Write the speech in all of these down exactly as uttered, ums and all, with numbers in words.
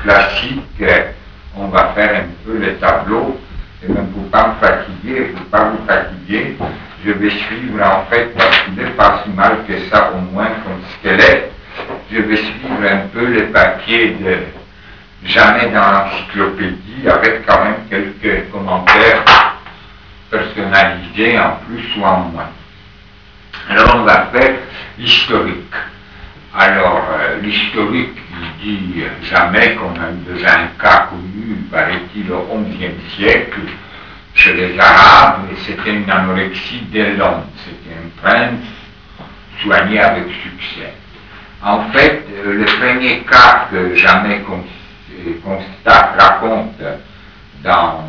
classique, on va faire un peu le tableau, et même pour ne pas me fatiguer, pour ne pas vous fatiguer, je vais suivre en fait, parce qu'il n'est pas si mal que ça au moins comme squelette, je vais suivre un peu les papiers de Jamais dans l'encyclopédie, avec quand même quelques commentaires personnalisés en plus ou en moins. Alors on va faire l'historique. Alors euh, l'historique, il dit jamais qu'on a eu déjà un cas connu, paraît-il, au onzième siècle, chez les Arabes, et c'était une anorexie d'Elon, c'était un prince soigné avec succès. En fait, euh, le premier cas que jamais constate, raconte dans,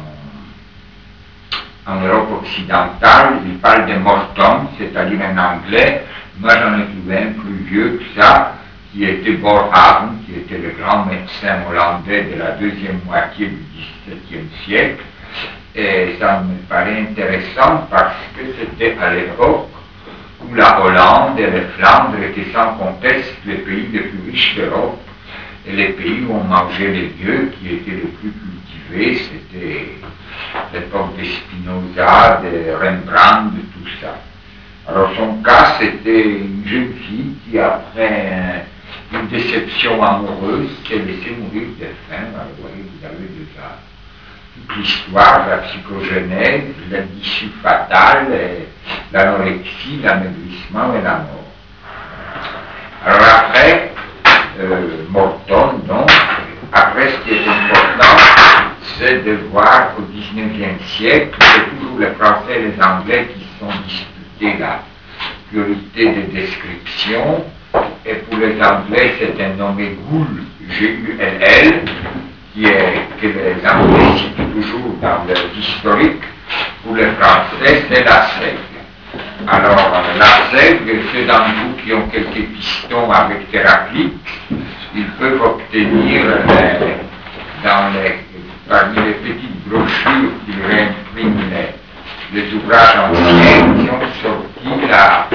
en Europe occidentale, il parle de Morton, c'est-à-dire un anglais. Moi j'en ai trouvé un plus vieux que ça, qui était Boerhaave, qui était le grand médecin hollandais de la deuxième moitié du dix-septième siècle. Et ça me paraît intéressant parce que c'était à l'époque où la Hollande et les Flandres étaient sans conteste les pays les plus riches d'Europe et les pays où on mangeait les mieux, qui étaient les plus cultivés, c'était l'époque de Spinoza, de Rembrandt, de tout ça. Alors son cas, c'était une jeune fille qui, après une déception amoureuse, s'est laissée mourir de faim. Alors, vous voyez, vous avez déjà toute l'histoire, la psychogenèse, l'issue fatale, l'anorexie, l'amaigrissement et la mort. Alors après, euh, Morton, donc, après ce qui est important, c'est de voir qu'au dix-neuvième siècle, c'est toujours les Français et les Anglais qui sont disputés la priorité des descriptions, et pour les Anglais, c'est un nommé Gould, G U L L, qui est, que les Anglais citent toujours dans leur historique. Pour les Français, c'est la seigle. Alors, la seigle, ceux d'entre vous qui ont quelques pistons avec Héraclite, ils peuvent obtenir les, dans les, parmi les petites brochures qu'ils réimpriment les, les ouvrages anciens qui ont sorti la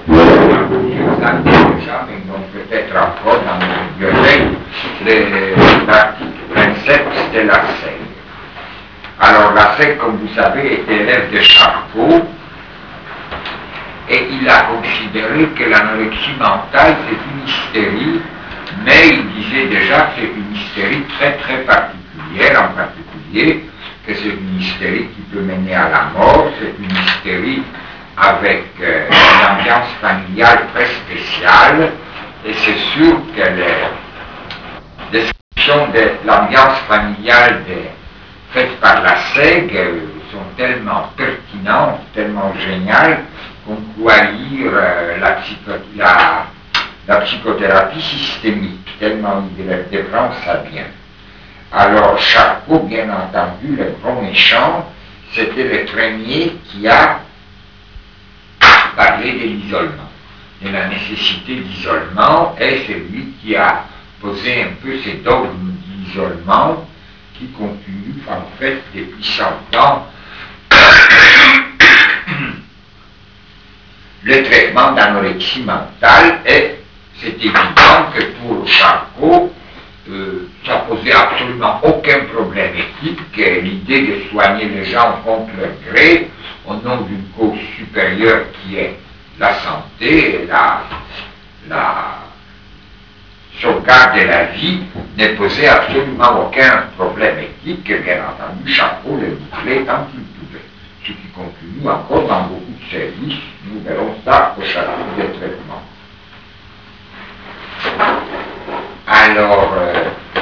déjà, mais donc peut-être encore dans les bibliothèques, l'article vingt-sept de la seigle. Alors la seigle, comme vous savez, était élève de Charcot, et il a considéré que l'anorexie mentale c'est une hystérie, mais il disait déjà que c'est une hystérie très très particulière, en particulier que c'est une hystérie qui peut mener à la mort, c'est une hystérie avec euh, une ambiance familiale très spéciale, et c'est sûr que les descriptions de l'ambiance familiale de, faites par la seigle sont tellement pertinentes, tellement géniales, qu'on pourrait lire euh, la, psycho, la, la psychothérapie systémique, tellement il défend ça bien. Alors Charcot, bien entendu, le grand méchant, c'était le premier qui a parlé de l'isolement, de la nécessité d'isolement, et c'est lui qui a posé un peu ces dogmes d'isolement qui continuent en fait depuis cent ans le traitement d'anorexie mentale. Et c'est évident que pour Charcot, euh, ça posait absolument aucun problème éthique, l'idée de soigner les gens contre leur gré au nom d'une cause supérieure qui est la santé et la, la sauvegarde de la vie ne posait absolument aucun problème éthique, que bien entendu Charcot le bouclait tant qu'il pouvait. Ce qui continue encore dans beaucoup de services, nous verrons ça au chapitre des traitements. Alors, euh,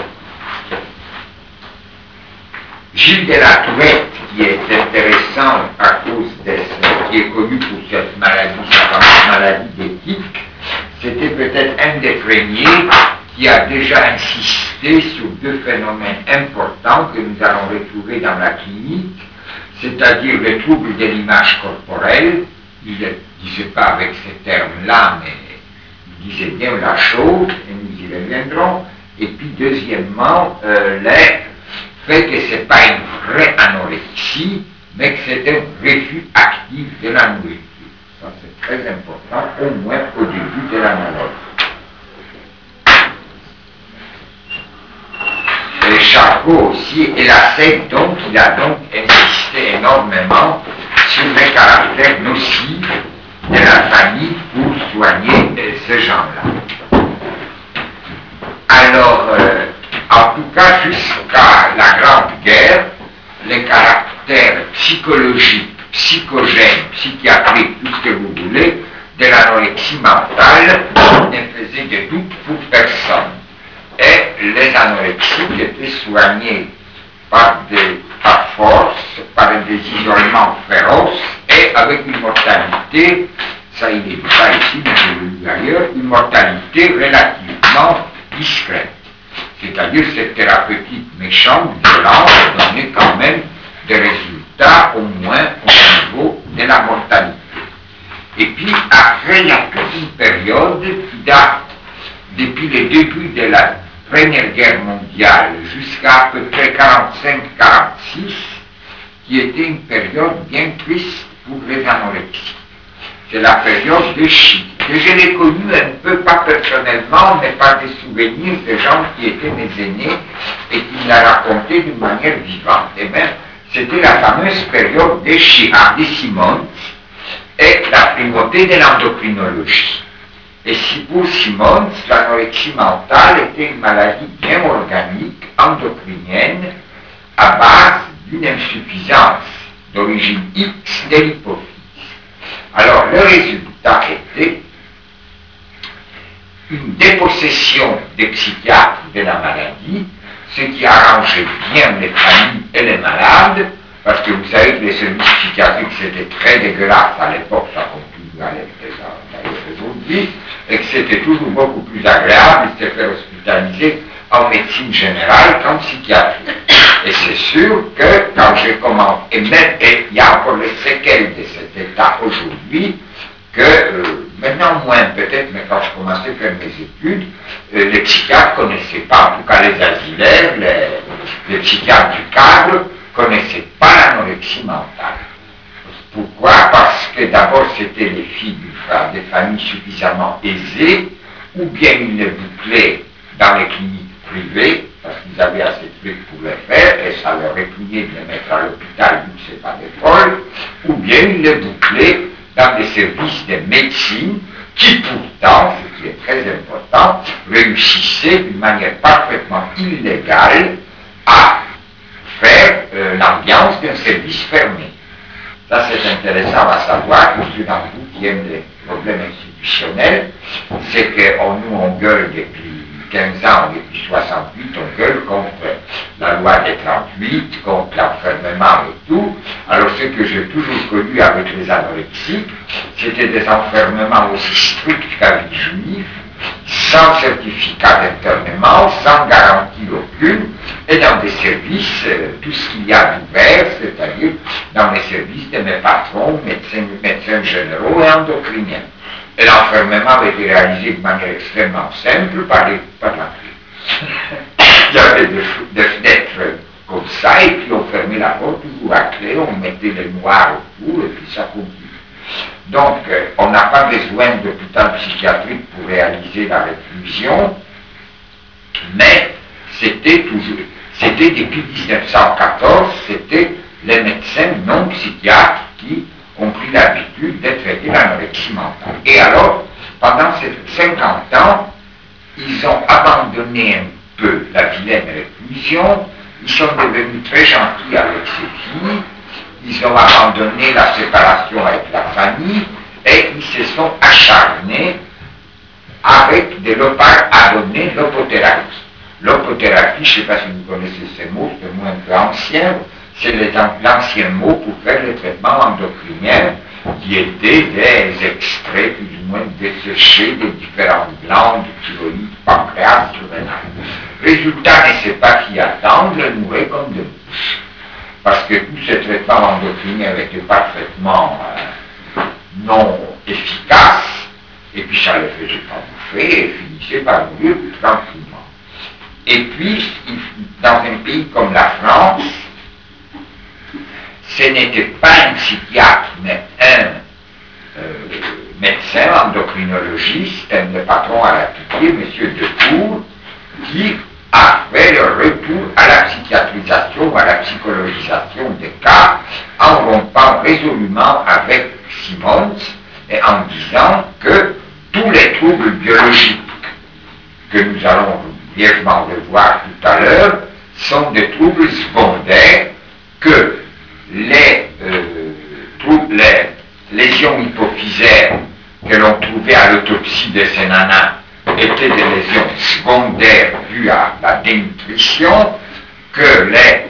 Gilles de la Tourette, qui est intéressant à cause de ce qui est connu pour cette maladie, cette maladie d'éthique, c'était peut-être un des premiers qui a déjà insisté sur deux phénomènes importants que nous allons retrouver dans la clinique, c'est-à-dire le trouble de l'image corporelle. Il ne disait pas avec ces termes-là, mais il disait bien la chose, et nous y reviendrons. Et puis deuxièmement, euh, le fait que ce n'est pas une vraie anorexie, mais que c'est un refus actif de la nourriture. Ça c'est très important, au moins au début de la maladie. Foucault aussi, et la secte, donc, il a donc insisté énormément sur les caractères nocifs de la famille pour soigner euh, ces gens-là. Alors, euh, en tout cas, jusqu'à la Grande Guerre, les caractères psychologiques, psychogènes, psychiatriques, tout ce que vous voulez, de l'anorexie mentale ne faisaient de doute pour personne. Et les anorexiques étaient soignés par, des, par force, par des isolements féroces et avec une mortalité, ça il n'est pas ici, mais je l'ai lu ailleurs, une mortalité relativement discrète. C'est-à-dire cette thérapeutique méchante, violente, donnait quand même des résultats au moins au niveau de la mortalité. Et puis après, il y a toute une période qui date depuis le début de la Première Guerre mondiale jusqu'à à peu près quarante-cinq quarante-six, qui était une période bien triste pour les anorexiques. C'est la période de Chine, que je l'ai connue un peu, pas personnellement, mais par des souvenirs de gens qui étaient mes aînés et qui me la racontaient d'une manière vivante. Et bien, c'était la fameuse période de Chirac, de Simons, et la primauté de l'endocrinologie. Et si pour Simons, l'anorexie mentale était une maladie bien organique, endocrinienne, à base d'une insuffisance d'origine X de l'hypophyse. Alors, le résultat était une dépossession des psychiatres de la maladie, ce qui arrangeait bien les familles et les malades, parce que vous savez que les services psychiatriques c'était très dégueulasse à l'époque, ça continue à l'être d'ailleurs aujourd'hui, et que c'était toujours beaucoup plus agréable de se faire hospitaliser en médecine générale qu'en psychiatrie. Et c'est sûr que quand j'ai commencé, et même, et il y a encore les séquelles de cet état aujourd'hui, que euh, maintenant moins peut-être, mais quand je commençais à faire mes études, euh, les psychiatres ne connaissaient pas, en tout cas les asilaires, les, les psychiatres du cadre, ne connaissaient pas l'anorexie mentale. Pourquoi? Parce que d'abord c'était les filles des familles suffisamment aisées, ou bien ils les bouclaient dans les cliniques privées, parce qu'ils avaient assez de trucs pour le faire, et ça leur répugnait de les mettre à l'hôpital, vu que c'est pas des folles, ou bien ils les bouclaient dans des services de médecine, qui pourtant, ce qui est très important, réussissaient d'une manière parfaitement illégale à faire euh, l'ambiance d'un service fermé. Ça, c'est intéressant à savoir, pour ceux d'entre vous qui aiment les problèmes institutionnels, c'est que on, nous, on gueule depuis quinze ans, depuis soixante-huit, on gueule contre la loi des trente-huit, contre l'enfermement et tout. Alors, ce que j'ai toujours connu avec les anorexiques, c'était des enfermements aussi stricts qu'avec les juifs, sans certificat d'internement, sans garantie aucune, et dans des services, euh, tout ce qu'il y a d'ouvert, c'est-à-dire dans les services de mes patrons, médecins, médecins généraux et endocriniens. Et l'enfermement avait été réalisé de manière extrêmement simple par, les, par la clé. Il y avait des, des fenêtres comme ça, et puis on fermait la porte toujours à clé, on mettait les noirs autour, et puis ça continue. Donc, euh, on n'a pas besoin d'hôpital psychiatrique pour réaliser la réclusion, mais c'était toujours, c'était depuis dix-neuf cent quatorze, c'était les médecins non psychiatres qui ont pris l'habitude de traiter l'anorexie mentale. Et alors, pendant ces cinquante ans, ils ont abandonné un peu la vilaine réclusion, ils sont devenus très gentils avec ces filles, ils ont abandonné la séparation avec la famille et ils se sont acharnés avec de l'opar à donner l'opothérapie. L'opothérapie, je ne sais pas si vous connaissez ces mots, c'est moins un peu ancien, c'est l'ancien mot pour faire les traitements endocriniens qui étaient des extraits plus ou moins desséchés des différentes glandes, thyroïde, pancréas, surrénal. Résultat, ne sait pas qui attendre, elles mouraient comme de bouche. Parce que tous ces traitements endocriniens étaient parfaitement euh, non efficaces, et puis ça les faisait pas bouffer, et finissaient par mourir plus tranquillement. Et puis, dans un pays comme la France, ce n'était pas un psychiatre, mais un euh, médecin endocrinologiste, un des patrons à la Pitié, M. Decour, qui a fait le retour à la psychiatrie. rompant résolument avec Simmons et en disant que tous les troubles biologiques que nous allons brièvement revoir tout à l'heure sont des troubles secondaires, que les, euh, troubles, les lésions hypophysaires que l'on trouvait à l'autopsie de ces nanas étaient des lésions secondaires dues à la dénutrition, que les,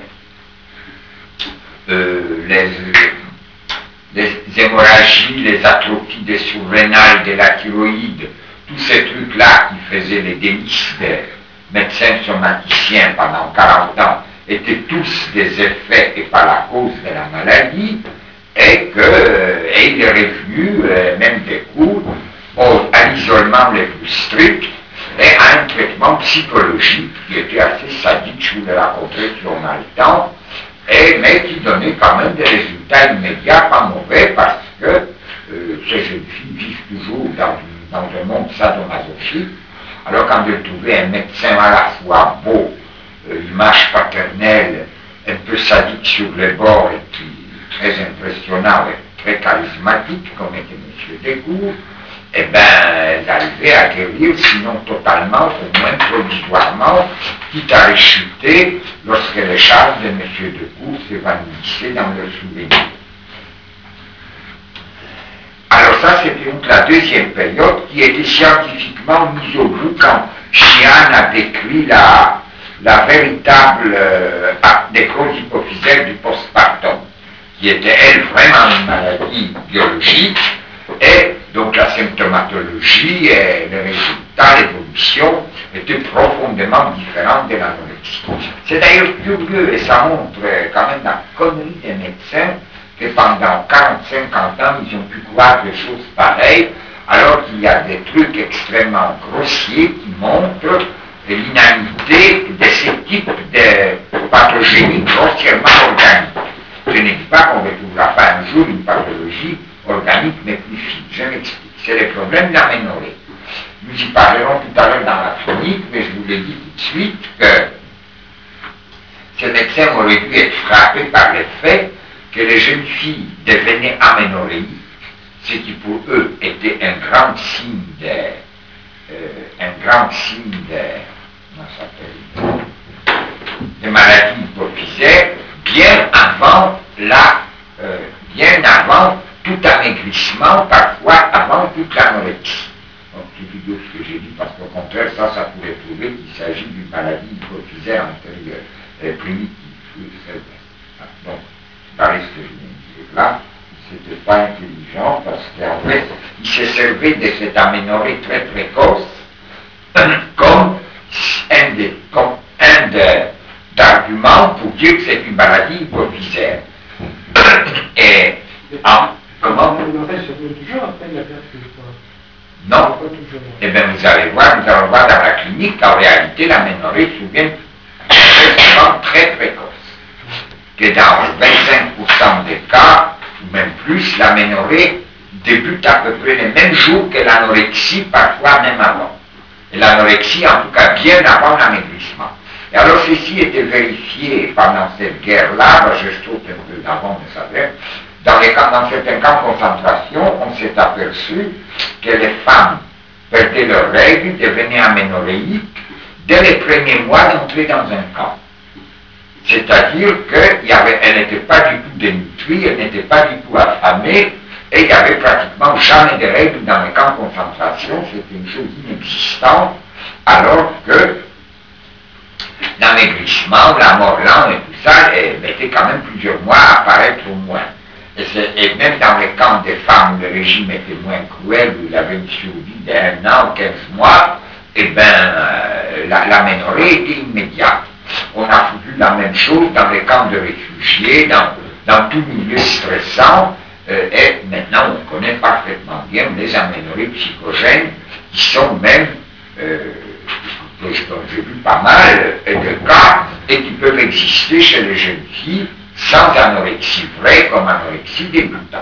euh, les, les hémorragies, les atrophies des surrénales, de la thyroïde, tous ces trucs-là qui faisaient les délices des médecins somaticiens pendant quarante ans étaient tous des effets et pas la cause de la maladie, et qu'il euh, est revenu, euh, même des cours, au, à l'isolement le plus strict et à un traitement psychologique qui était assez sadique, je vous le raconterai si on a le temps, et, mais qui donnait quand même des résultats immédiats, pas mauvais, parce que euh, ces jeunes filles vivent toujours dans, une, dans un monde sadomasochistique. Alors quand elles trouvaient un médecin à la fois beau, euh, image paternelle, un peu sadique sur les bords, et puis très impressionnant et très charismatique, comme était M. Descours, eh bien, elles arrivaient à guérir, sinon totalement, au moins provisoirement, quitte à réchuter lorsque les charges de M. Descours s'évanouissaient dans le souvenir. Alors ça, c'était donc la deuxième période qui était scientifiquement mise au bout quand Sheehan a décrit la, la véritable euh, nécrose hypophysaire du postpartum, qui était, elle, vraiment une maladie biologique, et donc la symptomatologie et les résultats, l'évolution étaient profondément différents de l'anorexie. C'est d'ailleurs curieux, et ça montre quand même la connerie des médecins, que pendant quarante à cinquante ans, ils ont pu croire des choses pareilles, alors qu'il y a des trucs extrêmement grossiers qui montrent l'inanité de ce type de pathogénie grossièrement organique. Je ne dis pas qu'on ne retrouvera pas un jour une pathologie organique mais plus fine. Je m'explique. C'est le problème de l'aménorrhée. Nous y parlerons tout à l'heure dans la chronique, mais je vous l'ai dit tout de suite que ces médecins auraient dû être frappés par le fait que les jeunes filles devenaient aménorrhéiques, ce qui pour eux était un grand signe de, euh, un grand signe de, comment ça s'appelle, de maladie hypophysaire, bien avant la, euh, bien avant tout amaigrissement, parfois avant toute l'anorexie. Donc, c'est tout ce que j'ai dit, parce qu'au contraire, ça, ça pourrait prouver qu'il s'agit d'une maladie hypophysaire antérieure, euh, primitive. Donc, pareil ce que je viens de dire là, c'était pas intelligent, parce qu'en fait, il se servait de cette aménorrhée très précoce comme un des, comme un des d'arguments pour dire que c'est une maladie hypophysaire. Et en, comment non. Eh bien, vous allez voir, nous allons voir dans la clinique qu'en réalité, l'aménorrhée souvient très très précoce. Que dans vingt-cinq pour cent des cas, ou même plus, l'aménorrhée débute à peu près les mêmes jours que l'anorexie, parfois même avant. Et l'anorexie, en tout cas, bien avant l'amaigrissement. Et alors, ceci était vérifié pendant cette guerre-là, je saute un peu d'avant, mais ça vient. Dans, les camps, dans certains camps de concentration, on s'est aperçu que les femmes perdaient leurs règles, devenaient aménorrhéiques dès les premiers mois d'entrer dans un camp. C'est-à-dire qu'elle n'était pas du tout dénutrie, elle n'était pas du tout affamée, et il n'y avait pratiquement jamais de règles dans les camps de concentration, c'était une chose inexistante, alors que l'amaigrissement, la mort lente et tout ça, elle mettait quand même plusieurs mois à apparaître au moins. Et, et même dans les camps des femmes, le régime était moins cruel, où il y avait une survie d'un an, quinze mois, et bien euh, l'aménorrhée était immédiate. On a vu la même chose dans les camps de réfugiés, dans, dans tout milieu stressant, euh, et maintenant on connaît parfaitement bien les aménorrhées psychogènes, qui sont même, euh, dont j'ai vu pas mal de cas, et qui peuvent exister chez les jeunes filles, sans anorexie vraie comme anorexie débutante.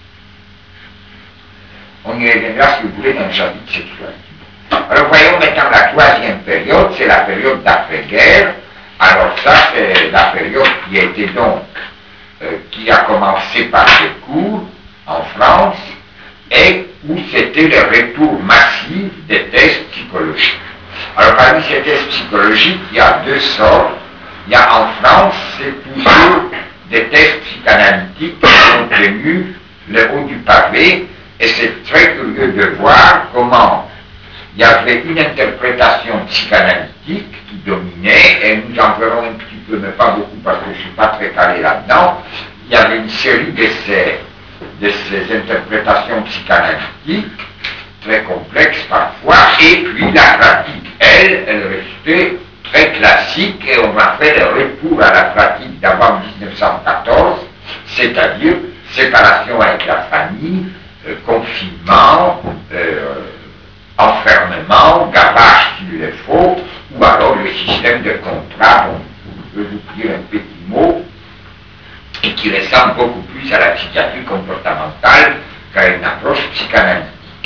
On y reviendra si vous voulez dans le chapitre sexuel. Alors voyons maintenant la troisième période, c'est la période d'après-guerre. Alors ça, c'est la période qui a été donc euh, qui a commencé par des cours en France et où c'était le retour massif des tests psychologiques. Alors parmi ces tests psychologiques, il y a deux sortes. Il y a en France, c'est toujours des tests psychanalytiques qui sont tenus le haut du pavé, et c'est très curieux de voir comment il y avait une interprétation psychanalytique qui dominait, et nous en verrons un petit peu, mais pas beaucoup parce que je ne suis pas très calé là-dedans. Il y avait une série de ces, de ces interprétations psychanalytiques, très complexes parfois, et puis la pratique, elle, elle restait très classique, et on a fait le retour à la pratique d'avant dix-neuf cent quatorze, c'est-à-dire séparation avec la famille, euh, confinement, euh, enfermement, gavage s'il le faut, ou alors le système de contrat, dont je vais vous dire un petit mot, et qui ressemble beaucoup plus à la psychiatrie comportementale qu'à une approche psychanalytique.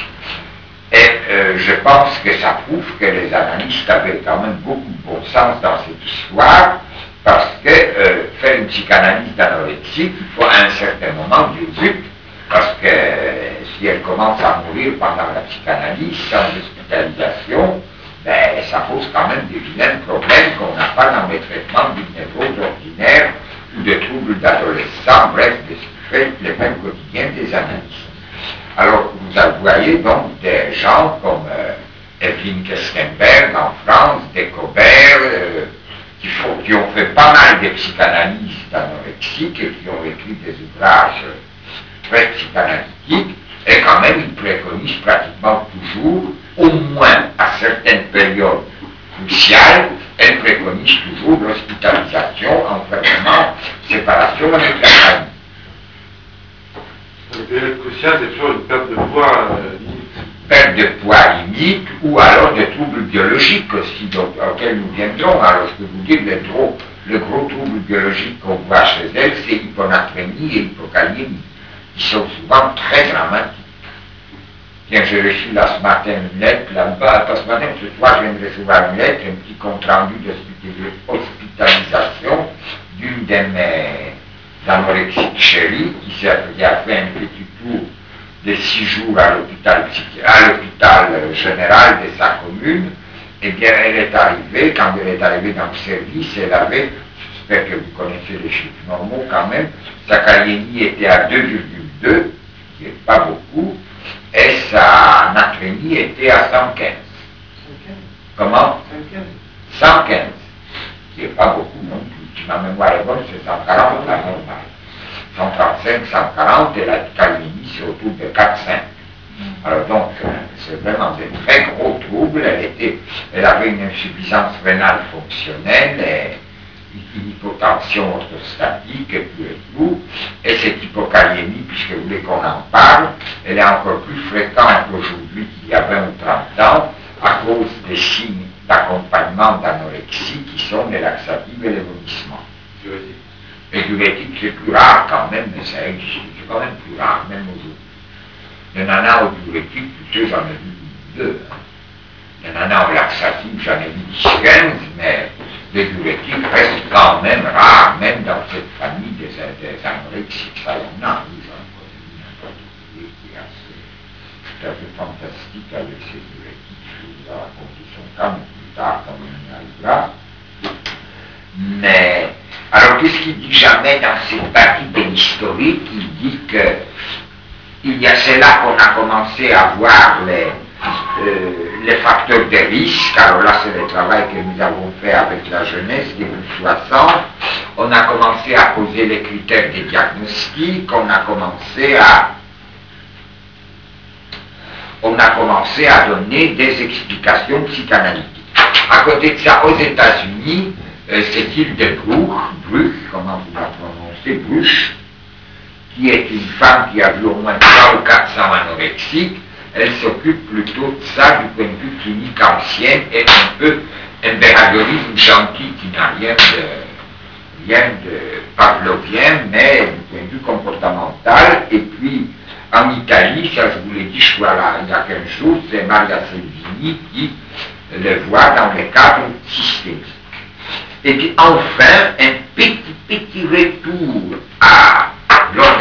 Et euh, je pense que ça prouve que les analystes avaient quand même beaucoup de bon sens dans cette histoire, parce que euh, faire une psychanalyse d'anorexique, il faut à un certain moment dire zut, parce que euh, si elle commence à mourir pendant la psychanalyse, sans hospitalisation, ben, ça pose quand même des vilains problèmes qu'on n'a pas dans le traitement d'une névrose ordinaire ou de troubles d'adolescents, bref, de ce qui fait les mêmes quotidiens des analystes. Alors, vous voyez donc des gens comme euh, Evelyne Kestenberg en France, des Cobert, euh, qui, faut, qui ont fait pas mal de psychanalyses anorexiques et qui ont écrit des ouvrages très psychanalytiques, et quand même ils préconisent pratiquement toujours, au moins à certaines périodes cruciales, elles préconisent toujours l'hospitalisation, enfermement, séparation avec la famille. Les périodes cruciales, c'est toujours une perte de poids euh, limite. Perte de poids limite, ou alors des troubles biologiques aussi, donc, auxquels nous viendrons. Alors je peux vous dire, le gros, le gros trouble biologique qu'on voit chez elles, c'est hyponatrémie et hypokaliémie, qui sont souvent très dramatiques. Tiens, j'ai reçu là ce matin une lettre, là-bas, pas ce matin, ce soir, je viens de recevoir une lettre, un petit compte-rendu d'hospitalisation d'une de mes anorexiques chéries, qui a fait un petit tour de six jours à l'hôpital à l'hôpital général de sa commune. Eh bien, elle est arrivée, quand elle est arrivée dans le service, elle avait, j'espère que vous connaissez les chiffres normaux quand même, sa kaliémie était à deux virgule deux, ce qui n'est pas beaucoup, et sa natrémie était à cent quinze. Comment? cent quinze, ce qui n'est pas beaucoup non plus. Si ma mémoire est bonne, c'est cent quarante, la normale. cent trente-cinq, cent quarante, et la kaliémie, c'est autour de quatre cinq. Alors donc, c'est vraiment des très gros troubles. Elle, était, elle avait une insuffisance rénale fonctionnelle, et une hypotension orthostatique, et tout et tout. Et cette hypokaliémie, puisque vous voulez qu'on en parle, elle est encore plus fréquente aujourd'hui qu'il y a vingt ou trente ans, à cause des signes d'accompagnement d'anorexie qui sont les laxatives et les vomissements. Et diurétique, c'est plus rare quand même, mais ça existe, c'est quand même plus rare, même aujourd'hui. Le nana au diurétique, plutôt j'en ai vu deux. Hein. Le nana au laxatif, j'en ai vu dix quinze, mais le diurétique reste quand même rare, même dans cette famille des, des anorexiques. Ça, il y en a, oui, j'en ai vu un particulier qui est assez, tout à fait fantastique avec ces diurétiques. Je vais vous raconter son cas, mais plus tard, quand on y arrivera. Mais, alors qu'est-ce qu'il dit jamais dans cette partie de l'historique? Il dit que il y a, c'est là qu'on a commencé à voir les, euh, les facteurs de risque. Alors là, c'est le travail que nous avons fait avec la jeunesse, début soixante. On a commencé à poser les critères des diagnostics, on a commencé à, on a commencé à donner des explications psychanalytiques. À côté de ça, aux États-Unis, euh, c'est Hilde Bruch, Bruch, comment vous la prononcez, Bruch, qui est une femme qui a vu au moins trois ou quatre cents anorexiques. Elle s'occupe plutôt de ça du point de vue clinique ancien et un peu un behaviorisme gentil qui n'a rien de, rien de pavlovien, mais du point de vue comportemental. Et puis, en Italie, ça je vous l'ai dit, je suis là il y a quinze jours, c'est Maria Selvini qui le voit dans le cadre systémique. Et puis enfin, un petit, petit retour à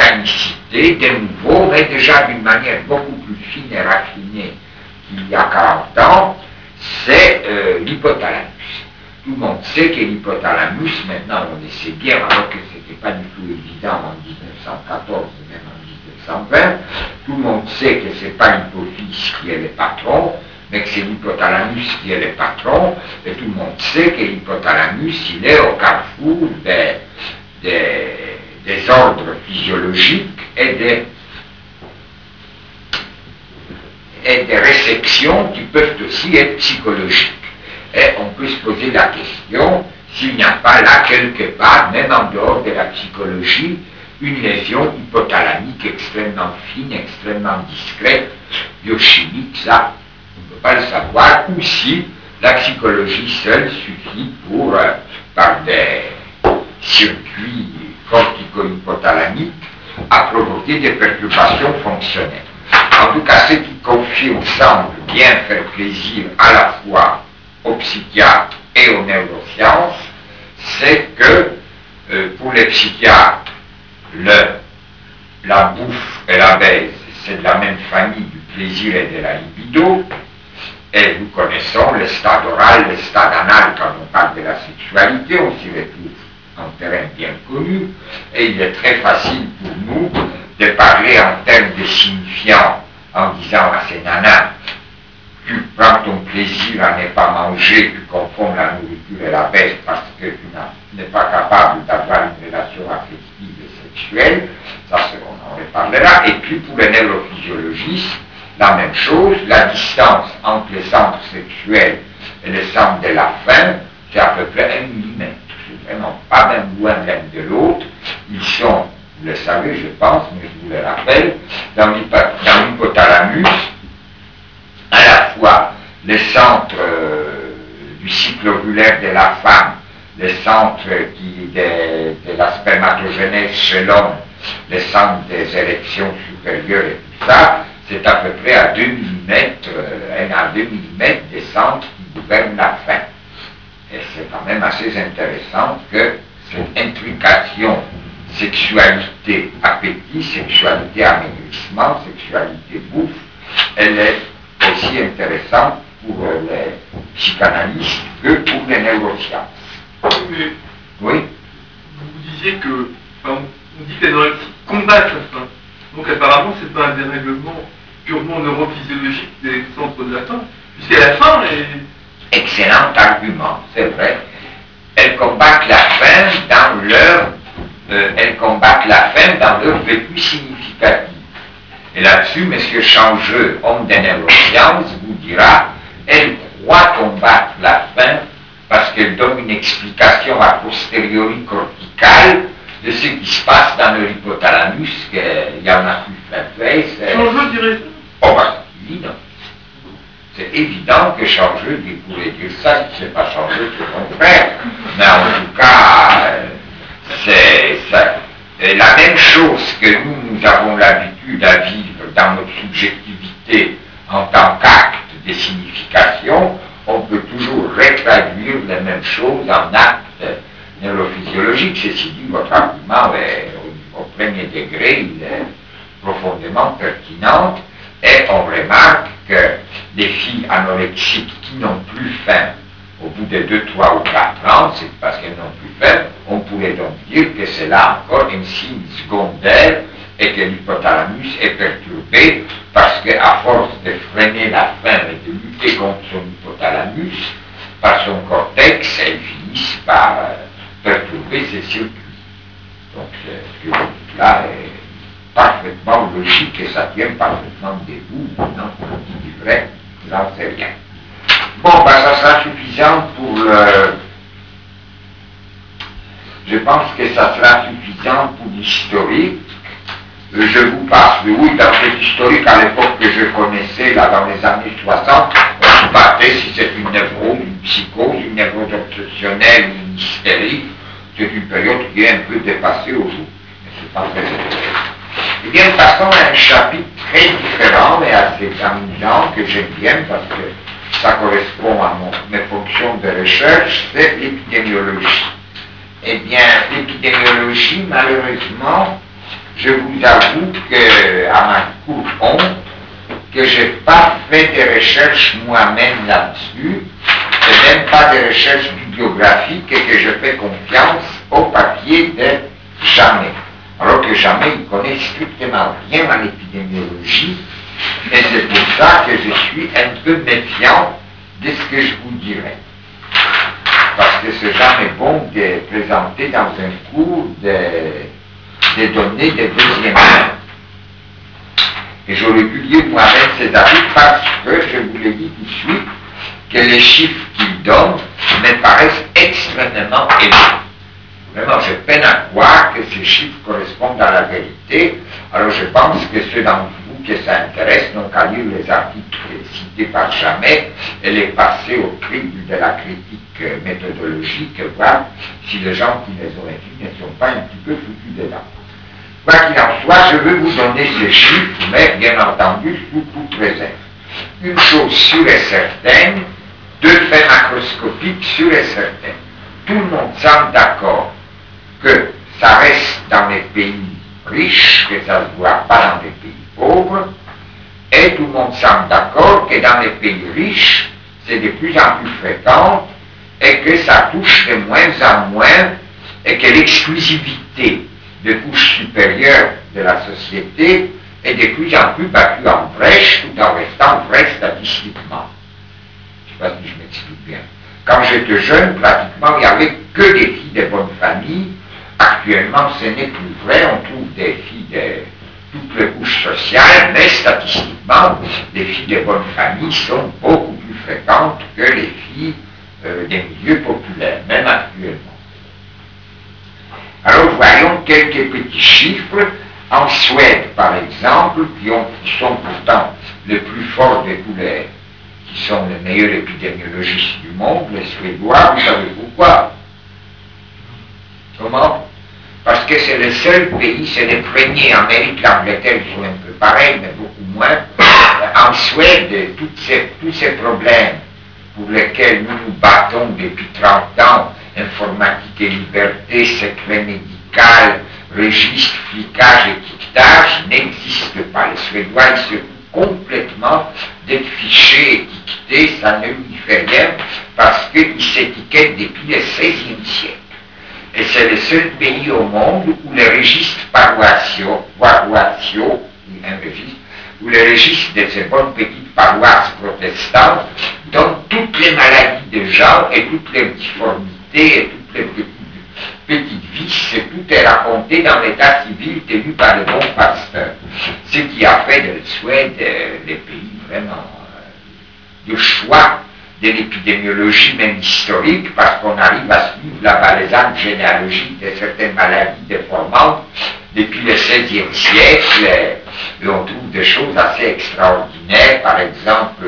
l'organicité, de nouveau, mais déjà d'une manière beaucoup plus fine et raffinée qu'il y a quarante ans, c'est euh, l'hypothalamus. Tout le monde sait que l'hypothalamus, maintenant on le sait bien, alors que ce n'était pas du tout évident en mille neuf cent quatorze et même en mille neuf cent vingt, tout le monde sait que ce n'est pas l'hypophyse qui est le patron, mais que c'est l'hypothalamus qui est le patron, et tout le monde sait que l'hypothalamus, il est au carrefour des, des, des ordres physiologiques et des, et des réceptions qui peuvent aussi être psychologiques. Et on peut se poser la question s'il n'y a pas là quelque part, même en dehors de la psychologie, une lésion hypothalamique extrêmement fine, extrêmement discrète, biochimique, ça, on ne peut pas le savoir, ou si la psychologie seule suffit pour, euh, par des circuits cortico-hypothalamiques, à provoquer des perturbations fonctionnelles. En tout cas, ce qui confirme semble bien faire plaisir à la fois aux psychiatres et aux neurosciences, c'est que euh, pour les psychiatres, le, la bouffe et la baise, c'est de la même famille du plaisir et de la libido, et nous connaissons le stade oral, le stade anal, quand on parle de la sexualité, on s'y retrouve en terrain bien connu, et il est très facile pour nous de parler en termes de signifiants, en disant à ces nanas, tu prends ton plaisir à ne pas manger, tu confonds la nourriture et la baisse parce que tu n'es pas capable d'avoir une relation affective et sexuelle, ça on en reparlera. Et puis pour les neurophysiologistes, la même chose, la distance entre les centres sexuels et les centres de la faim, c'est à peu près un millimètre. C'est vraiment pas même loin l'un de l'autre. Ils sont, vous le savez je pense, mais je vous le rappelle, dans l'hypothalamus, à la fois les centres euh, du cycle ovulaire de la femme, les centres qui, de, de la spermatogénèse chez l'homme, les centres des érections supérieures et tout ça, c'est à peu près à deux millimètres, euh, à deux millimètres des centres qui gouvernent la faim. Et c'est quand même assez intéressant que cette intrication sexualité appétit, sexualité amaigrissement, sexualité bouffe, elle est aussi intéressante pour les psychanalystes que pour les neurosciences. Mais Oui. vous disiez que, enfin, on dit que les neuroleptiques combattent la faim. Donc apparemment, c'est pas un dérèglement purement neurophysiologique des centres de la faim, puisque la faim est... Excellent argument, c'est vrai. Elles combattent la faim dans leur, euh, elles combattent la faim dans leur vécu significatif. Et là-dessus, M. Changeux, homme des neurosciences, vous dira, elle croit combattre la faim parce qu'elle donne une explication a posteriori corticale de ce qui se passe dans le hypothalamus, qu'il y en a plus fait. Changeux dirait ça? Oh, bah, c'est évident. C'est évident que Changeux pourrait dire ça, si ce n'est pas Changeux, c'est son frère. Mais en tout cas, c'est ça. Et la même chose que nous, nous avons l'habitude à vivre dans notre subjectivité en tant qu'acte de signification, on peut toujours retraduire les mêmes choses en actes neurophysiologiques. Ceci dit, votre argument est au, au premier degré, il est profondément pertinent, et on remarque que les filles anorexiques qui n'ont plus faim au bout de deux, trois ou quatre ans, c'est parce qu'elles n'ont plus faim, on pourrait donc dire que c'est là encore un signe secondaire et que l'hypothalamus est perturbé parce qu'à force de freiner la faim et de lutter contre son hypothalamus, par son cortex, elles finissent par euh, perturber ses circuits. Donc ce que je dis là est parfaitement logique et ça tient parfaitement debout. Non, je dis vrai, j'en sais rien. Bon, ben, ça sera suffisant pour le... Je pense que ça sera suffisant pour l'historique. Je vous passe, oui, dans cet historique, à l'époque que je connaissais, là, dans les années soixante, on se battait si c'est une névrose, une psychose, une névrose obsessionnelle, une hystérie. C'est une période qui est un peu dépassée aujourd'hui. Mais c'est pas très intéressant. Eh bien, passons à un chapitre très différent et assez amusant que j'aime bien parce que ça correspond à mon, mes fonctions de recherche, c'est l'épidémiologie. Eh bien, l'épidémiologie, malheureusement, je vous avoue que, à ma courte honte, que je n'ai pas fait des recherches moi-même là-dessus, et même pas des recherches bibliographiques, et que je fais confiance au papier de Jamet. Alors que Jamet, il connaît strictement rien en épidémiologie, et c'est pour ça que je suis un peu méfiant de ce que je vous dirai. Parce que c'est jamais bon de présenter dans un cours des, des données de deuxième main. Et j'aurais pu lire moi-même ces avis parce que, je vous l'ai dit tout de suite, que les chiffres qu'il donne me paraissent extrêmement élevés. Vraiment, j'ai peine à croire que ces chiffres correspondent à la vérité. Alors je pense que ceux d'entre vous que ça intéresse n'ont qu'à lire les articles cités par Jamet et les passer au crible de la critique méthodologique, voir si les gens qui les ont étudiés ne sont pas un petit peu foutus dedans. Quoi qu'il en soit, je veux vous donner ces chiffres, mais bien entendu sous toute réserve. Une chose sûre et certaine, deux faits macroscopiques sûrs et certains. Tout le monde semble d'accord que ça reste dans les pays riches, que ça ne se voit pas dans les pays pauvres, et tout le monde semble d'accord que dans les pays riches, c'est de plus en plus fréquent, et que ça touche de moins en moins, et que l'exclusivité de couches supérieures de la société est de plus en plus battue en brèche, tout en restant vrai statistiquement. Je ne sais pas si je m'explique bien. Quand j'étais jeune, pratiquement, il n'y avait que des filles de bonne famille. Actuellement, ce n'est plus vrai. On trouve des filles de toutes les couches sociales, mais statistiquement, les filles de bonne famille sont beaucoup plus fréquentes que les filles euh, des milieux populaires, même actuellement. Alors, voyons quelques petits chiffres. En Suède, par exemple, qui, ont, qui sont pourtant les plus forts de tous les, qui sont les meilleurs épidémiologistes du monde, les Suédois, vous savez pourquoi? Comment? Parce que c'est le seul pays, c'est les premiers, en Amérique, l'Angleterre, ils sont un peu pareils, mais beaucoup moins. En Suède, toutes ces, tous ces problèmes pour lesquels nous nous battons depuis trente ans, informatique et liberté, secret médical, registre, flicage, étiquetage, n'existent pas. Les Suédois, ils se foutent complètement d'être fichés, étiquetés, ça ne lui fait rien, parce qu'ils s'étiquettent depuis le seizième siècle. Et c'est le seul pays au monde où les registres paroissiaux, paroissiaux, un registre, où les registres de ces bonnes petites paroisses protestantes donnent toutes les maladies de gens et toutes les difformités et toutes les petites, petites vices, et tout est raconté dans l'état civil tenu par le bon pasteur. Ce qui a fait de la Suède euh, les pays vraiment euh, de choix de l'épidémiologie même historique, parce qu'on arrive à suivre la valaisane généalogique de certaines maladies déformantes depuis le seizième siècle, et on trouve des choses assez extraordinaires, par exemple,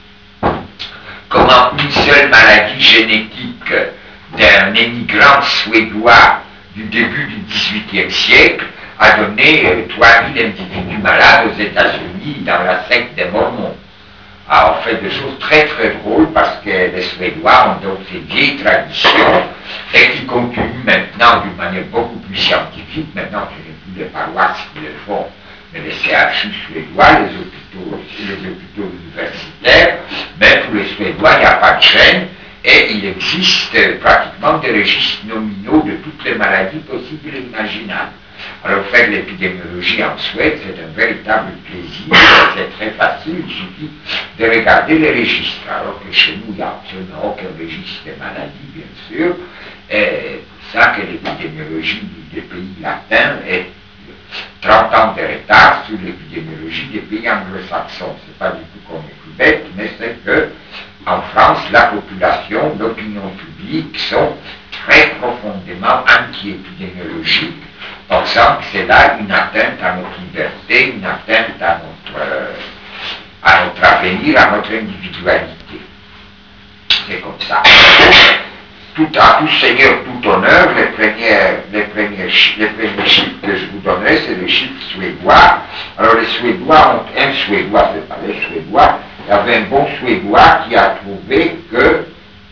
comment une seule maladie génétique d'un émigrant suédois du début du dix-huitième siècle a donné euh, trois mille individus malades aux États-Unis dans la secte des Mormons. Alors, on fait des choses très très drôles parce que les Suédois ont donc ces vieilles traditions et qui continuent maintenant d'une manière beaucoup plus scientifique. Maintenant, ce n'est plus les paroisses qui le font, mais les C H U suédois, les hôpitaux, les hôpitaux universitaires. Mais pour les Suédois, il n'y a pas de gêne et il existe pratiquement des registres nominaux de toutes les maladies possibles et imaginables. Alors faire l'épidémiologie en Suède, c'est un véritable plaisir, c'est très facile, il suffit de regarder les registres, alors que chez nous, il n'y a absolument aucun registre des maladies, bien sûr, et ça que l'épidémiologie des pays latins est trente ans de retard sur l'épidémiologie des pays anglo-saxons. C'est pas du tout qu'on est plus bête, mais c'est que en France, la population, l'opinion publique sont très profondément anti-épidémiologiques, pensant que c'est là une atteinte à notre liberté, une atteinte à notre, euh, à notre avenir, à notre individualité. C'est comme ça. Tout à tout seigneur, tout honneur, les premiers, les premiers, les premiers chiffres que je vous donnerai, c'est les chiffres suédois. Alors les Suédois ont un Suédois, c'est pas les Suédois, il y avait un bon Suédois qui a trouvé que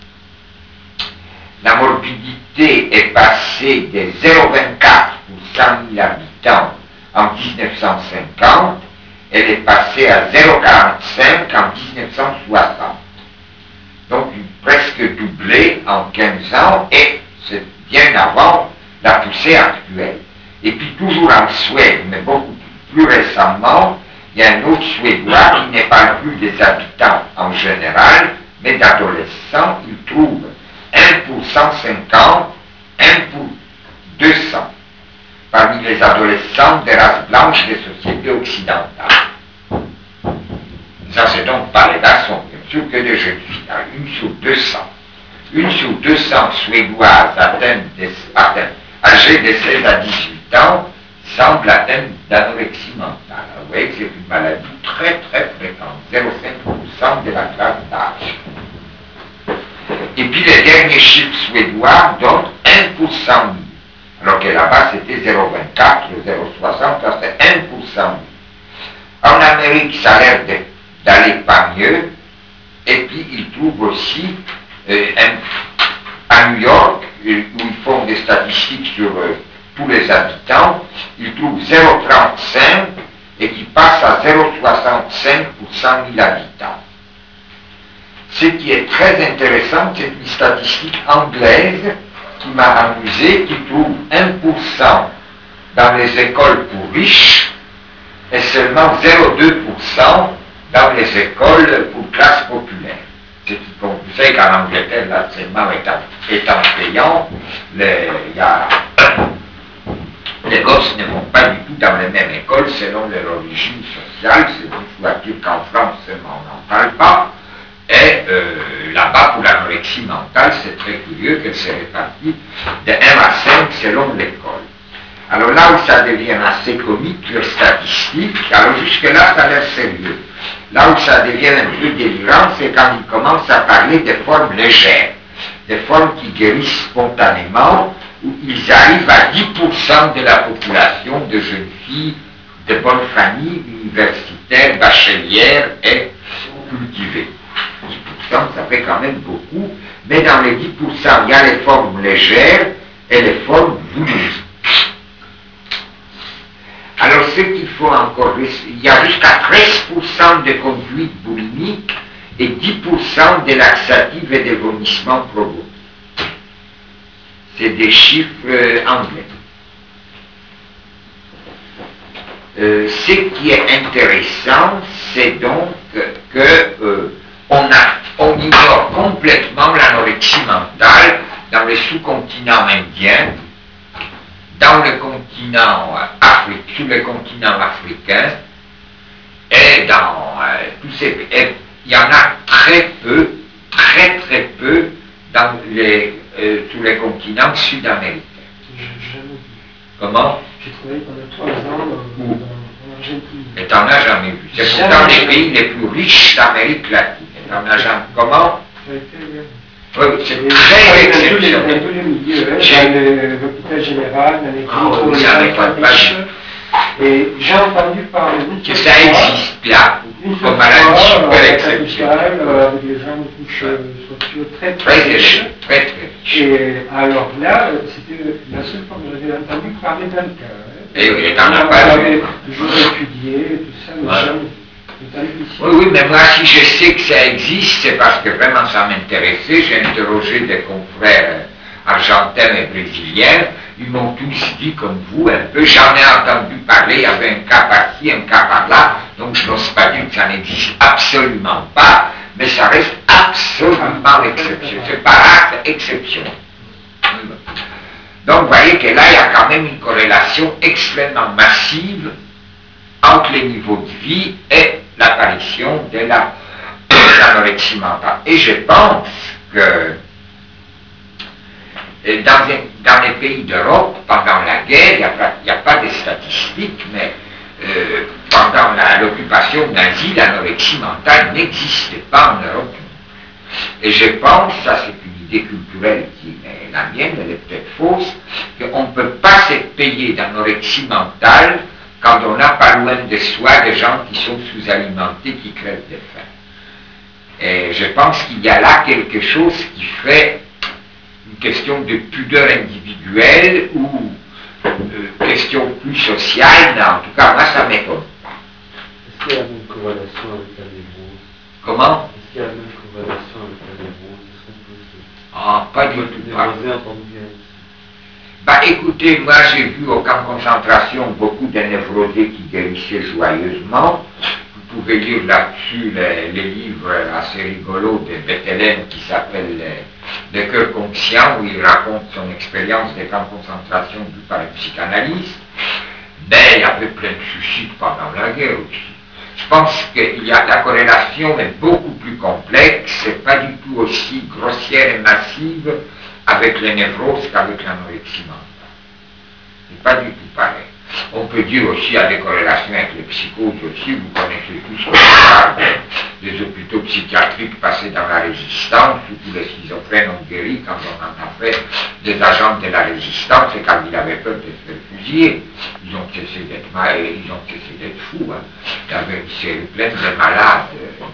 la morbidité est passée de zéro virgule vingt-quatre pour cent mille habitants en mille neuf cent cinquante, elle est passée à zéro virgule quarante-cinq en mille neuf cent soixante. Donc une presque doublée en quinze ans, et c'est bien avant la poussée actuelle. Et puis toujours en Suède, mais beaucoup plus récemment, il y a un autre Suédois qui n'est pas plus des habitants en général, mais d'adolescents. Il trouve un pour cent cinquante, un pour deux cents, parmi les adolescents des races blanches des sociétés occidentales. Ça, c'est donc pas les garçons, bien sûr, que des jeunes filles, une sur deux cents. Une sur deux cents Suédoises atteintes des, atteintes, âgées de seize à dix-huit ans semblent atteintes d'anorexie mentale. Vous voyez que c'est une maladie très très fréquente, zéro virgule cinq pour cent de la classe d'âge. Et puis les derniers chiffres suédois donnent un pour cent mille, alors que là-bas c'était zéro virgule vingt-quatre, zéro virgule soixante, ça c'est un pour cent mille. En Amérique, ça a l'air d'aller pas mieux, et puis ils trouvent aussi, euh, un, à New York, où ils font des statistiques sur euh, tous les habitants, ils trouvent zéro virgule trente-cinq et qui passe à zéro virgule soixante-cinq pour cent mille habitants. Ce qui est très intéressant, c'est une statistique anglaise qui m'a amusé, qui trouve un pour cent dans les écoles pour riches et seulement zéro virgule deux pour cent dans les écoles pour classe populaire. Ce qui compte. Vous savez qu'en Angleterre, l'enseignement étant, étant payant, les, y a, les gosses ne vont pas du tout dans les mêmes écoles selon leur origine sociale. C'est une voiture qu'en France, on n'en parle pas. Et euh, là-bas, pour l'anorexie mentale, c'est très curieux qu'elle s'est répartie de un à cinq selon l'école. Alors là où ça devient assez comique, leur statistique, alors jusque-là, ça a l'air sérieux. Là où ça devient un peu délirant, c'est quand ils commencent à parler des formes légères, des formes qui guérissent spontanément, où ils arrivent à dix pour cent de la population de jeunes filles de bonne famille, universitaires, bachelières et cultivées. dix pour cent, ça fait quand même beaucoup, mais dans les dix pour cent, il y a les formes légères et les formes voulues. Alors ce qu'il faut encore, il y a jusqu'à treize pour cent de conduite boulimique et dix pour cent de laxatifs et de vomissements provoqués. C'est des chiffres euh, anglais. Euh, ce qui est intéressant, c'est donc que euh, on, a, on ignore complètement l'anorexie mentale dans le sous-continent indien, dans le continent africain, sur le continent africain, et dans euh, tous ces... Il y en a très peu, très très peu dans les, euh, sur les continents sud-américains. J'ai jamais vu. Comment? J'ai travaillé pendant trois ans euh, en, en Argentine. Et t'en as jamais vu. C'est pourtant les pays les plus riches d'Amérique latine. Et t'en as jamais... Comment? Ça a été, oui. Oui, c'est très exceptionnel. Dans tous les milieux, hein, dans l'hôpital général, dans les cliniques oh, pour les enfants riches. Et j'ai entendu parler que ça existe là, comme maladie super exceptionnelle. Euh, avec des gens de couches sociaux très très, très riches. Très, très riches. Et alors là, c'était la seule fois que j'avais entendu parler d'un cas. Hein. Et oui, t'en as pas vu. Toujours étudié, tout ça, mais jamais. Oui, oui, mais moi, si je sais que ça existe, c'est parce que vraiment ça m'intéressait. J'ai interrogé des confrères argentins et brésiliens. Ils m'ont tous dit, comme vous, un peu. J'en ai entendu parler, il y avait un cas par-ci, un cas par-là. Donc, je n'ose pas dire que ça n'existe absolument pas, mais ça reste absolument exceptionnel. C'est pas rare, c'est exceptionnel. Donc, vous voyez que là, il y a quand même une corrélation extrêmement massive entre les niveaux de vie et l'apparition de la l'anorexie mentale. Et je pense que dans, dans les pays d'Europe, pendant la guerre, il n'y a, a pas de statistiques, mais euh, pendant l'occupation nazie, l'anorexie mentale n'existait pas en Europe. Et je pense, ça c'est une idée culturelle qui est la mienne, elle est peut-être fausse, qu'on ne peut pas se payer d'anorexie mentale quand on n'a pas loin de soi des gens qui sont sous-alimentés, qui crèvent de faim. Et je pense qu'il y a là quelque chose qui fait une question de pudeur individuelle ou euh, question plus sociale, mais en tout cas, moi, ça m'étonne pas. Est-ce qu'il y a la même corrélation avec la névrose? Comment? Est-ce qu'il y a la même corrélation avec la névrose? Est-ce qu'on peut se Ah, pas du tout. Pas. névroser en tant que bien aussi? Bah écoutez, moi j'ai vu au camp de concentration beaucoup de névrosés qui guérissaient joyeusement. Vous pouvez lire là-dessus les, les livres assez rigolos de Bethlen qui s'appellent Les cœurs conscients, où il raconte son expérience des camps de concentration du par un psychanalyste. Mais il y avait plein de suicides pendant la guerre aussi. Je pense qu'il y a la corrélation est beaucoup plus complexe, c'est pas du tout aussi grossière et massive avec les névroses qu'avec l'anorexie mentale. C'est pas du tout pareil. On peut dire aussi qu'il y a des corrélations avec les psychoses aussi. Vous connaissez tous l'histoire des hôpitaux psychiatriques passés dans la résistance, où tous les schizophrènes ont guéri quand on en a fait des agents de la résistance et quand ils avaient peur de se faire fusiller. Ils ont cessé d'être malades, ils ont cessé d'être fous. Hein. Il y avait une série pleine de malades.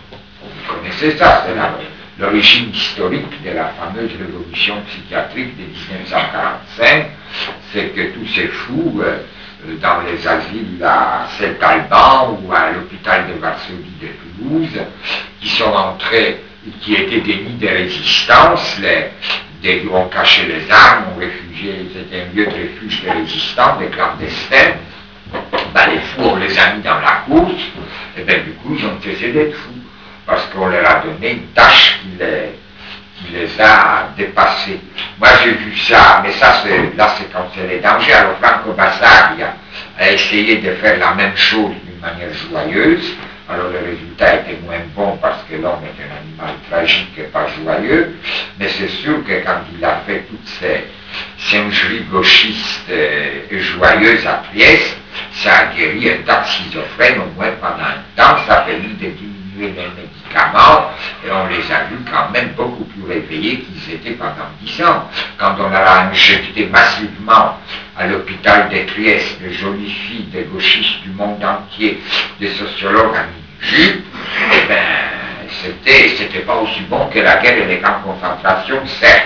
Vous connaissez ça, c'est la l'origine historique de la fameuse révolution psychiatrique de dix-neuf cent quarante-cinq, c'est que tous ces fous, euh, dans les asiles à Saint-Alban ou à l'hôpital de Varsovie de Toulouse, qui sont entrés, qui étaient des nids de résistance, les, des, où on cachait les armes, on réfugiait, c'était un lieu de refuge des résistants, des clandestins, ben, les fous, on les a mis dans la course, et bien du coup, ils ont cessé d'être fous. Parce qu'on leur a donné une tâche qui les, qui les a dépassés. Moi j'ai vu ça, mais ça c'est, là c'est quand c'est les dangers. Alors Franco Basaglia a essayé de faire la même chose d'une manière joyeuse. Alors le résultat était moins bon parce que l'homme est un animal tragique et pas joyeux. Mais c'est sûr que quand il a fait toutes ces singeries gauchistes et joyeuses à Trieste, ça a guéri un tas de schizophrènes au moins pendant un temps. Ça a permis de diminuer les médicaments et on les a vus quand même beaucoup plus réveillés qu'ils étaient pendant dix ans. Quand on leur a injecté massivement à l'hôpital de Trieste de jolies filles, des gauchistes du monde entier, des sociologues à mini-jupe, eh bien, c'était, c'était pas aussi bon que la guerre et les camps de concentration, certes,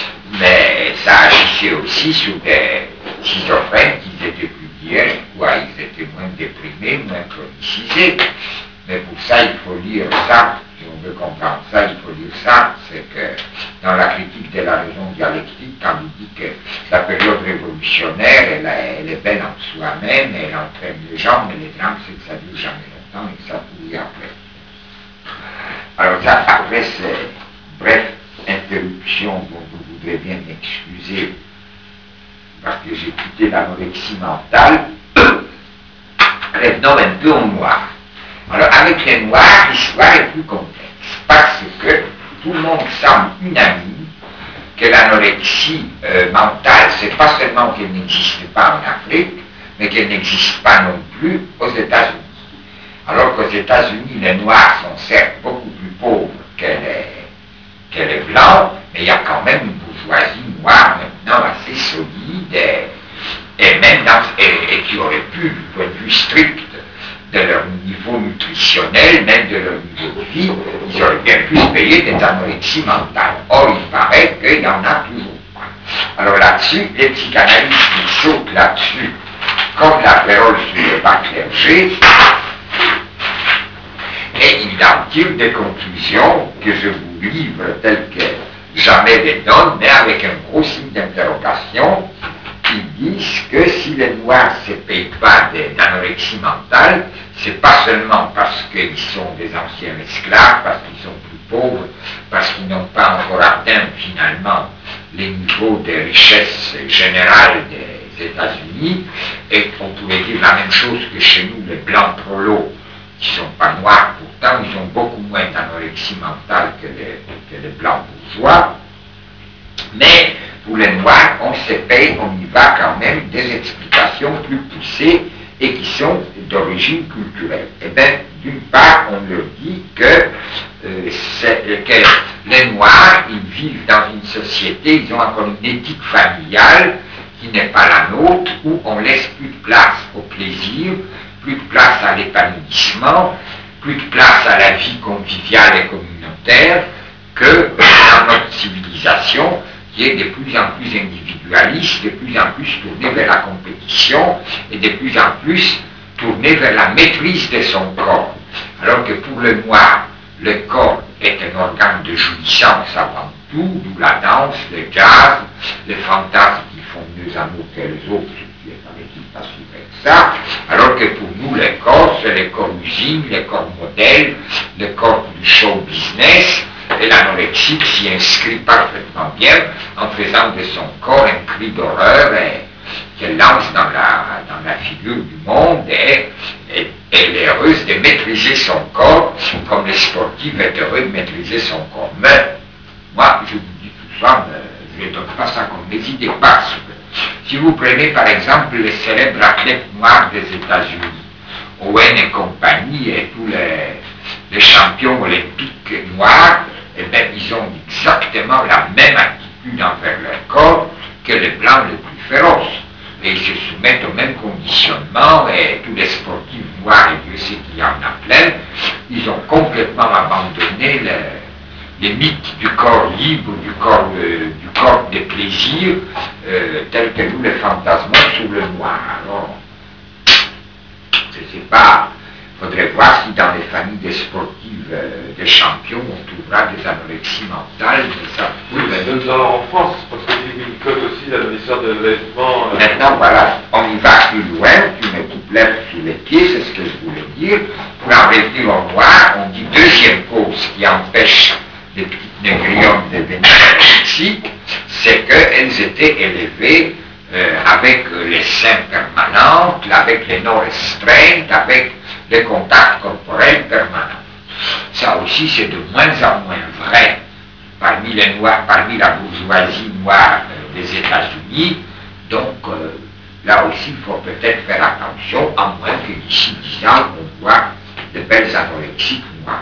mais ça agissait aussi sur des schizophrènes qui étaient plus vieilles, quoi, ils étaient moins déprimés, moins chronicisés. Mais pour ça, il faut lire ça, si on veut comprendre ça, il faut lire ça, c'est que dans la critique de la raison dialectique, quand il dit que la période révolutionnaire, elle, elle est belle en soi-même, elle entraîne les gens, mais les drames, c'est que ça dure jamais longtemps et que ça pourrit après. Alors ça, après ces brèves interruptions dont vous voudrez bien m'excuser, parce que j'ai quitté l'anorexie mentale, revenons un peu au noir. Alors, avec les noirs, l'histoire est plus complexe, parce que tout le monde semble unanime que l'anorexie euh, mentale, c'est pas seulement qu'elle n'existe pas en Afrique, mais qu'elle n'existe pas non plus aux États-Unis. Alors qu'aux États-Unis, les noirs sont certes beaucoup plus pauvres que les, que les blancs, mais il y a quand même une bourgeoisie noire maintenant assez solide, et, et même dans, et, et qui aurait pu, du point de vue strict, de leur niveau nutritionnel, même de leur niveau de vie, ils auraient bien pu se payer des anorexies mentales. Or, il paraît qu'il y en a toujours pas. Alors là-dessus, les psychanalystes qui sautent là-dessus, comme la pérole sur le bas clergé, et ils en tirent des conclusions que je vous livre telles que jamais les donne, mais avec un gros signe d'interrogation. Ils disent que si les Noirs ne se payent pas d'anorexie mentale, c'est pas seulement parce qu'ils sont des anciens esclaves, parce qu'ils sont plus pauvres, parce qu'ils n'ont pas encore atteint finalement les niveaux de richesse générale des États-Unis, et on pourrait dire la même chose que chez nous, les blancs prolos, qui ne sont pas noirs pourtant, ils ont beaucoup moins d'anorexie mentale que les, que les blancs bourgeois, mais pour les Noirs, on se paye, on y va quand même des explications plus poussées et qui sont d'origine culturelle. Eh bien, d'une part, on leur dit que, euh, que les Noirs, ils vivent dans une société, ils ont encore une éthique familiale qui n'est pas la nôtre, où on laisse plus de place au plaisir, plus de place à l'épanouissement, plus de place à la vie conviviale et communautaire que dans notre civilisation, qui est de plus en plus individualiste, de plus en plus tourné vers la compétition et de plus en plus tourné vers la maîtrise de son corps. Alors que pour le noir, le corps est un organe de jouissance avant tout, d'où la danse, le jazz, les fantasmes qui font mieux amour que les autres, ce qui est en équipe pas si vrai que ça, alors que pour nous, le corps, c'est le corps usine, le corps modèle, le corps du show business, et l'anorexique s'y inscrit parfaitement bien en faisant de son corps un cri d'horreur qu'elle lance dans la, dans la figure du monde et, et elle est heureuse de maîtriser son corps comme le sportif est heureux de maîtriser son corps. Mais moi, je vous dis tout ça, mais je ne donne pas ça comme des idées parce que si vous prenez par exemple les célèbres athlètes noirs des États-Unis, Owen et compagnie et tous les, les champions olympiques noirs, eh bien, ils ont exactement la même attitude envers leur corps que les blancs les plus féroces. Et ils se soumettent au même conditionnement, et tous les sportifs noirs, et Dieu sait qu'il y en a plein, ils ont complètement abandonné le, les mythes du corps libre, du corps, euh, du corps des plaisirs, euh, tel que nous les fantasmons sur le noir. Alors, je ne sais pas, il faudrait voir si dans les familles des sportifs, euh, des champions, on trouvera des anorexies mentales. Mais ça, oui, mais dans, en France, parce que il code aussi dans l'histoire de vêtements. Euh... Maintenant, voilà, on y va plus loin, tu me coupes l'herbe sous les pieds, c'est ce que je voulais dire. Pour en revenir au noir, on dit deuxième cause qui empêche les petites négrillons de devenir anorexiques, c'est qu'elles étaient élevées euh, avec les seins permanents, avec les non restreintes, avec les contacts corporels permanents. Ça aussi, c'est de moins en moins vrai parmi les noirs, parmi la bourgeoisie noire euh, des États-Unis. Donc, euh, là aussi, il faut peut-être faire attention, à moins que d'ici dix ans, on voit de belles anorexiques noires.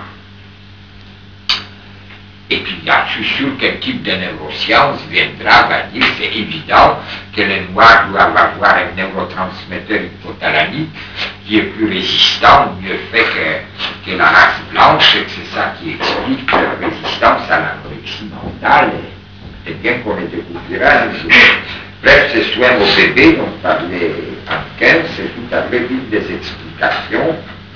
Et puis, là, je suis sûr qu'un type de neuroscience viendra, va dire, c'est évident que les noirs doivent avoir un neurotransmetteur hypothalamique qui est plus résistant, mieux fait que, que la race blanche, et que c'est ça qui explique leur résistance à l'anorexie mentale, et, et bien qu'on les découvrira un jour. Bref, ce soin au bébé dont parlait Hankin, c'est tout à fait une des explications.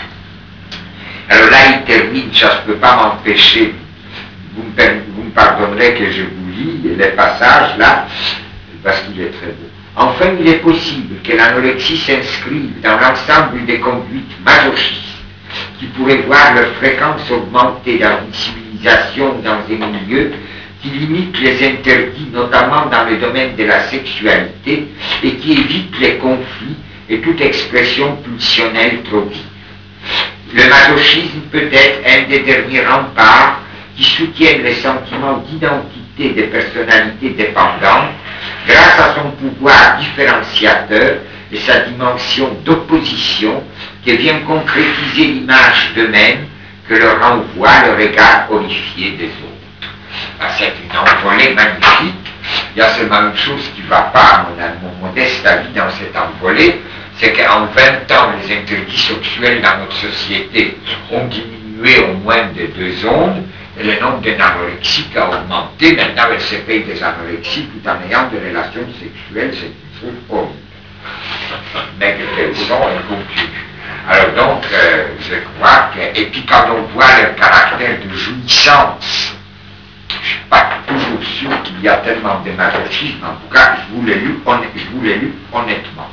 Alors là, il termine, ça ne peut pas m'empêcher. Vous me, vous me pardonnerez que je vous lis les passages là, parce qu'il est très beau. Enfin, il est possible que l'anorexie s'inscrive dans l'ensemble des conduites masochistes qui pourraient voir leur fréquence augmenter dans une civilisation ou dans des milieux qui limitent les interdits, notamment dans le domaine de la sexualité, et qui évitent les conflits et toute expression pulsionnelle trop vive. Le masochisme peut être un des derniers remparts qui soutiennent les sentiments d'identité des personnalités dépendantes grâce à son pouvoir différenciateur et sa dimension d'opposition qui vient concrétiser l'image d'eux-mêmes que leur renvoie le regard horrifié des autres. Ah, c'est une envolée magnifique. Il y a seulement une chose qui ne va pas, à mon, à mon modeste avis, dans cette envolée, c'est qu'en vingt ans, les interdits sexuels dans notre société ont diminué au moins de deux ondes, et le nombre d'anorexiques a augmenté. Maintenant, elles se payent des anorexiques tout en ayant des relations sexuelles, c'est une chose horrible. Mais qu'elles sont, elles continuent. Alors donc, euh, je crois que, et puis quand on voit leur caractère de jouissance, je ne suis pas toujours sûr qu'il y a tellement de masochisme, en tout cas, je vous l'ai lu, je vous l'ai lu honnêtement.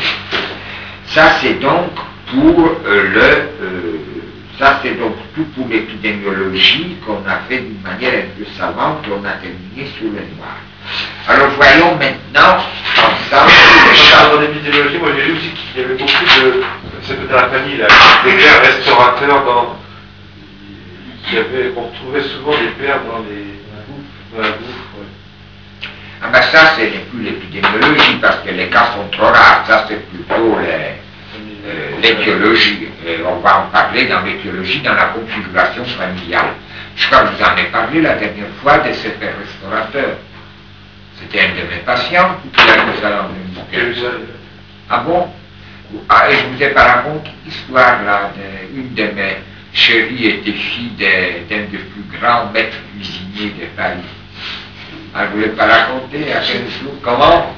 Ça, c'est donc pour euh, le... Euh, Ça, c'est donc tout pour l'épidémiologie qu'on a fait d'une manière un peu savante, on a terminé sur le noir. Alors, voyons maintenant, ensemble, les champs. Dans l'épidémiologie, moi j'ai lu aussi qu'il y avait beaucoup de, c'est dans la famille, là, des pères restaurateurs dans, il y avait, on retrouvait souvent des pères dans, les, dans la bouffe. Ouais. Ah ben ça, ce n'est plus l'épidémiologie, parce que les cas sont trop rares, ça c'est plutôt les... Euh, l'étiologie, euh, on va en parler dans l'étiologie, dans la configuration familiale. Je crois que je vous en ai parlé la dernière fois de ce père restaurateur. C'était un de mes patients qui a eu ça dans une Ah bon? Ah, et je vous ai pas raconté l'histoire là, de, une de mes chéries était fille d'un de, des plus grands maîtres cuisiniers de Paris. Elle ne voulait pas raconter à quinze jours. Comment?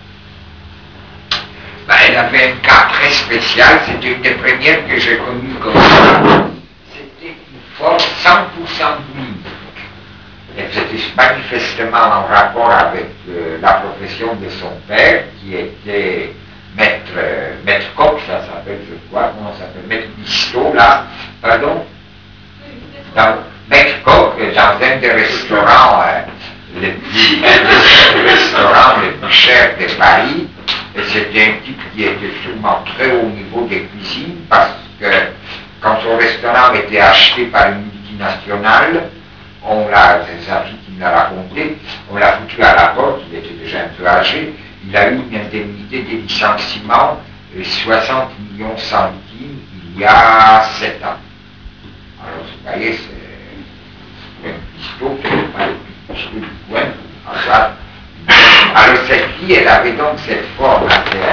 Ben, elle avait un cas très spécial, c'était une des premières que j'ai connues comme ça. C'était une forme cent pour cent unique. Et c'était manifestement en rapport avec euh, la profession de son père, qui était maître, euh, maître coq, ça s'appelle, je crois, comment ça s'appelle, maître bistrot, là, pardon, dans, maître coq, dans un des restaurants, euh, les plus, un des restaurants les plus chers de Paris, et c'était un type qui était sûrement très haut niveau des cuisines, parce que quand son restaurant était acheté par une multinationale, on l'a, c'est sa fille qui me l'a raconté, on l'a foutu à la porte, il était déjà un peu âgé, il a eu une indemnité de licenciement de soixante millions de centimes il y a sept ans. Alors, vous voyez, c'est un pistolet, c'est pas le pistolet du coin. Alors, cette fille, elle avait donc cette forme assez